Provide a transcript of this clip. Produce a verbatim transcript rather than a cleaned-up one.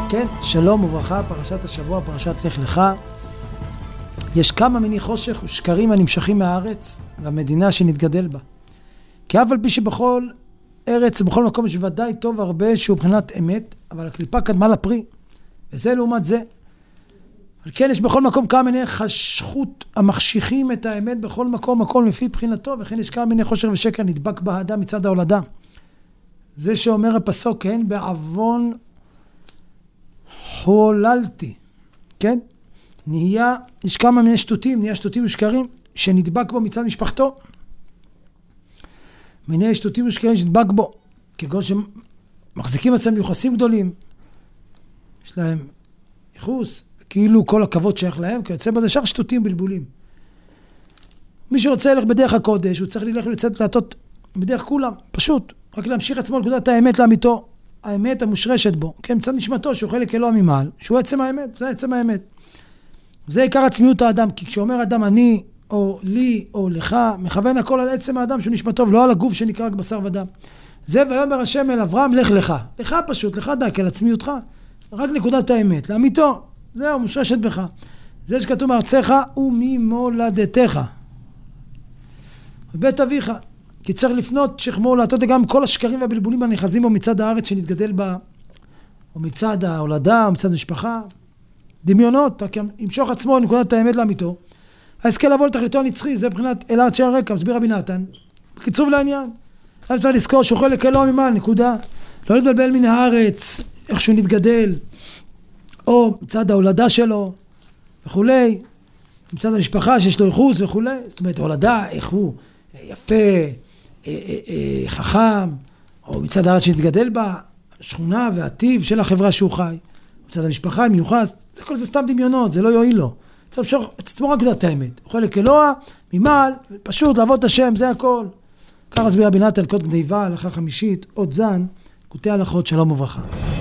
כן, שלום וברכה, פרשת השבוע, פרשת לך לך. יש כמה מיני חושך ושקרים הנמשכים מהארץ והמדינה שנתגדל בה. כי אף על פי שבכל ארץ ובכל מקום יש ודאי טוב הרבה שהוא מבחינת אמת, אבל הקליפה קדמה לפרי, וזה לעומת זה. על כן יש בכל מקום כמה מיני חשכות המחשיכים את האמת בכל מקום, מקום לפי בחינתו, וכן יש כמה מיני חושך ושקר נדבק באדם מצד ההולדה. זה שאומר הפסוק, כן, בעוון חוללתי, כן? נהיה, יש כמה מיני שטותים, נהיה שטותים ושקרים שנדבק בו מצד משפחתו. מיני שטותים ושקרים שנדבק בו, כגון שמחזיקים עצמם יוחסים גדולים, יש להם יחוס, כאילו כל הכבוד שייך להם, כי יוצא בזה שח שטותים בלבולים. מי שרוצה ללך בדרך הקודש, הוא צריך ללך לצאת לעטות בדרך כולם, פשוט, רק להמשיך עצמו לנקודת האמת לאמיתו, האמת המושרשת בו, כן, מצד נשמתו שהוא חלק אלוה ממעל, שהוא עצם האמת, זה עצם האמת. זה עיקר עצמיות האדם, כי כשאומר אדם אני, או לי, או לך, מכוון הכל על עצם האדם שהוא נשמתו, ולא על הגוף שנקרא רק בשר ודם. זה ויאמר השם אל אברהם, לך לך. לך פשוט, לך דק, על עצמיותך. רק נקודת האמת, לאמיתו. זהו, מושרשת בך. זה שכתוב מארצך וממולדתך. ובית אביך. כי צריך לפנות שכמו לעטות גם כל השקרים והבלבולים הנכזים בו מצד הארץ שנתגדל בה, או מצד ההולדה, או מצד המשפחה. דמיונות, רק ימשוך עצמו לנקודת האמת לאמיתו. ההשכל לבוא לתכליתו הנצחי, זה מבחינת אלת שער הרקע, מסביר רבי נתן. בקיצור לעניין. עכשיו צריך לזכור שהוא חלק אלוה ממעל, נקודה. לא להתבלבל מן הארץ, איך שהוא נתגדל, או מצד ההולדה שלו, וכולי. מצד המשפחה שיש לו ייחוס וכולי. זאת אומרת, ההולדה, איך הוא יפה, חכם, או מצד הארץ שנתגדל בה, שכונה והטיב של החברה שהוא חי. מצד המשפחה מיוחס, זה כל זה סתם דמיונות, זה לא יועיל לו. צריך למשוך את עצמו רק לדעת האמת. הוא חלק אלוה, ממעל, פשוט לעבוד את השם, זה הכל. ככה הסביר רבי נתן, קוד גניבה, הלכה חמישית, עוד זן, קוטעי הלכות, שלום וברכה.